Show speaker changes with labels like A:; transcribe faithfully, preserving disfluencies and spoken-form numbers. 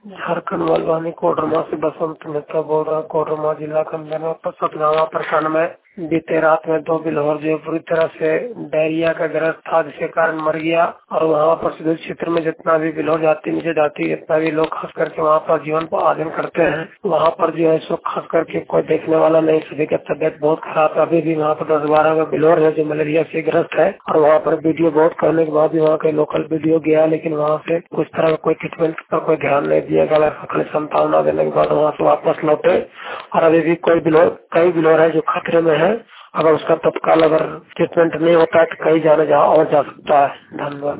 A: झारखंड मलवानी कोडरमा से बसंत मेहता बोल रहा। कोडरमा जिला के अंदर सतगावा प्रखंड में बीते रात में दो बिल्हौर जो पूरी तरह से डायरिया का ग्रस्त था, जिसके कारण मर गया। और वहाँ पर सुदूर क्षेत्र में जितना भी बिल्हौर जाति नीचे जाति जितना भी लोग खास करके वहाँ पर जीवन को आर्जन करते हैं, वहाँ पर जो है सो खास करके कोई देखने वाला नहीं। सभी की तबियत बहुत खराब है। अभी भी वहाँ पर दस बारह का बिल्हौर है जो मलेरिया से ग्रस्त है। और वहाँ पर वीडियो बहुत करने के बाद भी वहाँ के लोकल वीडियो गया, लेकिन वहाँ से कुछ तरह का कोई ट्रीटमेंट पर कोई ध्यान नहीं दिया गया। खाली संतावना देने के बाद वहाँ से वापस लौटे। और अभी भी कोई बिल्हौर कई बिल्हौर है जो खतरे में है। अगर उसका तत्काल अगर ट्रीटमेंट नहीं होता है तो कहीं जाने जा और जा सकता है। धन्यवाद।